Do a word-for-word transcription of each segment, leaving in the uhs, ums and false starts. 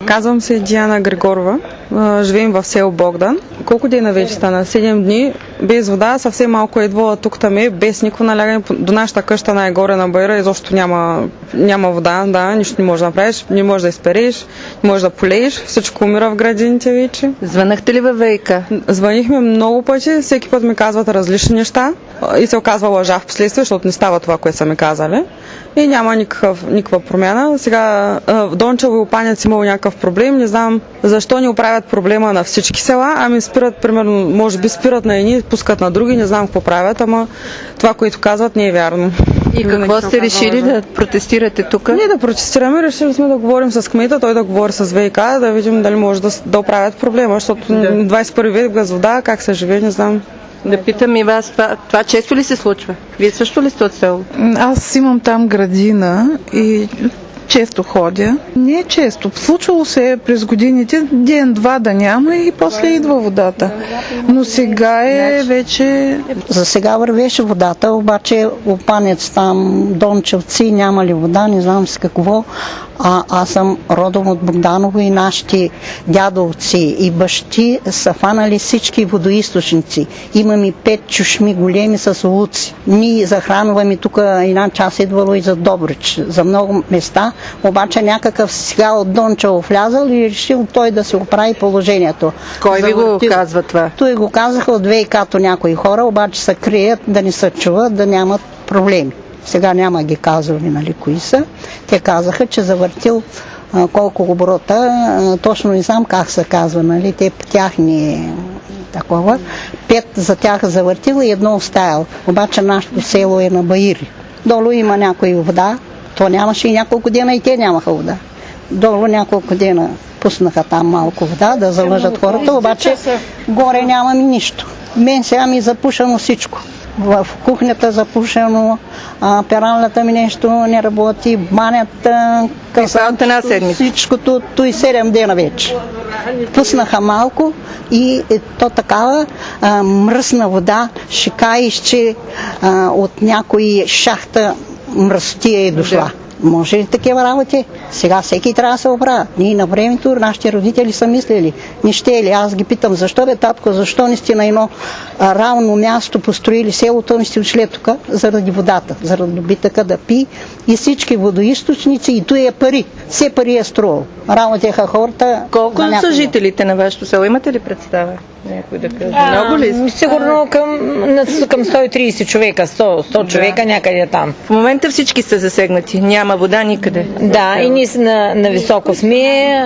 Казвам се Диана Григорова. Живеем в село Богдан. Колко дена вече стана? седем дни без вода, съвсем малко е идвала тук там е, без никакво налягане. До нашата къща най-горе на Байра изобщо няма, няма вода, да, нищо не можеш да направиш, не можеш да изпереш, не можеш да полееш, всичко умира в градините вече. Звънахте ли във ВиК? Звънихме много пъти, всеки път ми казват различни неща и се оказва лъжа в последствие, защото не става това, което са ми казали. И няма никакъв, никаква промяна. Сега в Дончево и Опанец имало някакъв проблем. Не знам защо не оправят проблема на всички села, ами спират, примерно, може би спират на едни, пускат на други, не знам какво правят, ама това, което казват, не е вярно. И какво сте решили да протестирате тук? Ние да протестираме, решили сме да говорим с кмета, той да говори с ВиК, да видим дали може да, да оправят проблема, защото да. двадесет и първи век без вода, как се живее, не знам. Да питам и вас, това, това често ли се случва? Вие също ли сте от село? Аз имам там градина и често ходя. Не е често. Случвало се през годините ден-два да няма и после идва водата. Но сега е вече... За сега вървеше водата, обаче Опанец там, Дончевци, няма ли вода, не знам с какво. А, аз съм родом от Богданово и нашите дядовци и бащи са фанали всички водоизточници. Имам и пет чушми големи с луци. Ние захранваме тук една част идвало и за Добрич, за много места, обаче някакъв сега от Дончево влязал и решил той да се оправи положението. Кой ви го казва това? Той го казаха от ВиК-то някои хора, обаче се крият да не се чуват, да нямат проблеми. Сега няма ги казвали, нали, кои са. Те казаха, че завъртил а, колко оборота, а, точно не знам как се казва, нали, те тяхни такова. Пет за тях завъртил и едно оставил. Обаче нашето село е на Баири. Долу има някои вода, то нямаше и няколко дена и те нямаха вода. Долу няколко дена пуснаха там малко вода да залъжат хората, обаче горе нямаме нищо. Мен сега ми е запушено всичко. В кухнята запушено, а, пералната ми нещо не работи, банята, късанто, всичкото, то и седем дена вече. Пуснаха малко и е, то такава а, мръсна вода, шикаище а, от някои шахта мръсотия е дошла. Може ли такива работи? Сега всеки трябва да се оправя. Ние на времето, нашите родители са мислили. Не ще ли? Аз ги питам, защо бе, татко, защо не сте на едно а, равно място построили селото, не сте отшли тук? Заради водата, заради добитъка да пи и всички водоизточници и тук е пари. Все пари е струвал. Работеха хората. Колко са жителите на вашето село? Имате ли представа? Някой да каже. А, много ли? Сигурно към, към сто и тридесет човека, сто, сто да. човека някъде там. В момента всички са засегнати. Няма вода никъде. Да, и ние на, на високо сме.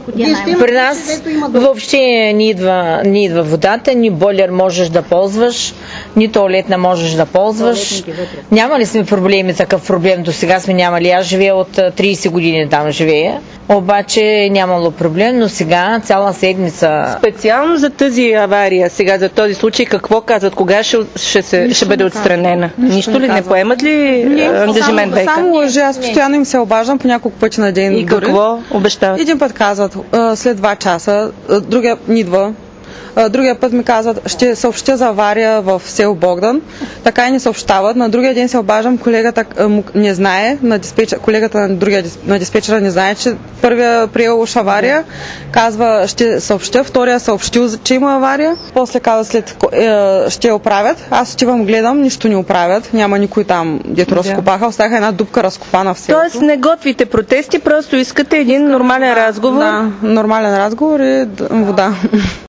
При нас въобще не идва, не идва водата, ни бойлер можеш да ползваш, ни туалетна можеш да ползваш. Няма ли сме проблеми, такъв проблем до сега сме нямали. Аз живея от тридесет години там живея. Обаче нямало проблем, но сега цяла седмица. Специално за тази авария, сега за този случай, какво казват? Кога ще, ще, се, ще бъде отстранена? Нищо, Нищо ли? Не поемат ли не, ангажимент ВиК? Само лъжи, аз постоянно им се обаждам по няколко пъти на ден. И дори. Какво обещават? Един път казват, след два часа, другия не идва. Другия път ми казват, ще съобщя за авария в село Богдан. Така и не съобщават. На другия ден се обаждам, колегата не знае, на диспетчер, колегата на, другия, на диспетчера не знае, че първия приел уж авария. Казва, ще съобщя, втория съобщил, че има авария. После казва, след ще я оправят. Аз отивам, гледам, нищо не оправят. Няма никой там, дето да. разкопаха. Оставяха една дупка разкопана в селото. Тоест не готвите протести, просто искате един нормален разговор. Да, нормален разговор и вода.